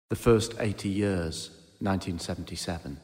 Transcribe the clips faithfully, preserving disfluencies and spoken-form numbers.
The First Eighty Years, nineteen seventy-seven.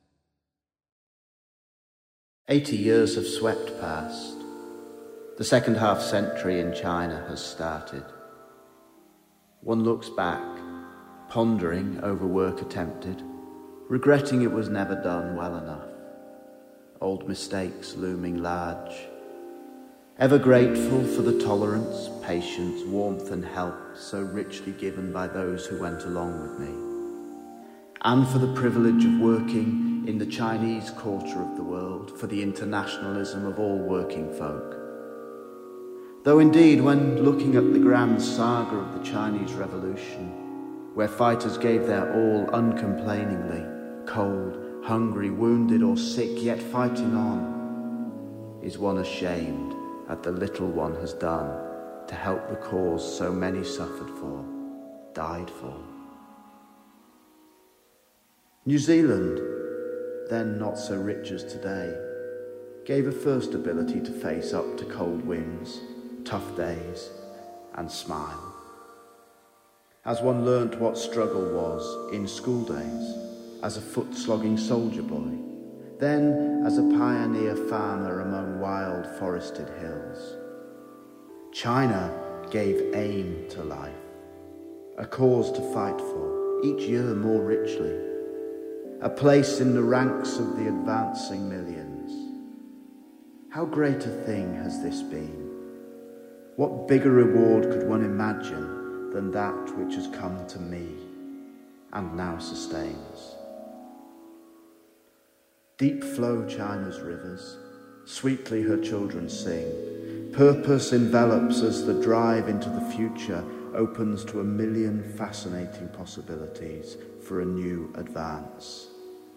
Eighty years have swept past. The second half century in China has started. One looks back, pondering over work attempted, regretting it was never done well enough. Old mistakes looming large. Ever grateful for the tolerance, patience, warmth and help so richly given by those who went along with me. And for the privilege of working in the Chinese quarter of the world, for the internationalism of all working folk. Though indeed, when looking at the grand saga of the Chinese Revolution, where fighters gave their all uncomplainingly, cold, hungry, wounded or sick, yet fighting on, is one ashamed at the little one has done to help the cause so many suffered for, died for. New Zealand, then not so rich as today, gave a first ability to face up to cold winds, tough days, and smile. As one learnt what struggle was in school days, as a foot-slogging soldier boy, then as a pioneer farmer among wild forested hills. China gave aim to life, a cause to fight for, each year more richly, a place in the ranks of the advancing millions. How great a thing has this been? What bigger reward could one imagine than that which has come to me and now sustains? Deep flow China's rivers, sweetly her children sing. Purpose envelops as the drive into the future opens to a million fascinating possibilities for a new advance.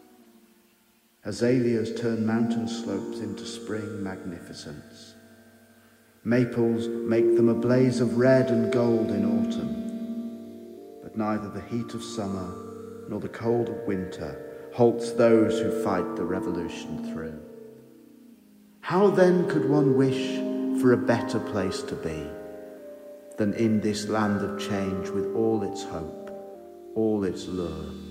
Azaleas turn mountain slopes into spring magnificence. Maples make them a blaze of red and gold in autumn. But neither the heat of summer nor the cold of winter halts those who fight the revolution through. How then could one wish for a better place to be than in this land of change with all its hope, all its lure?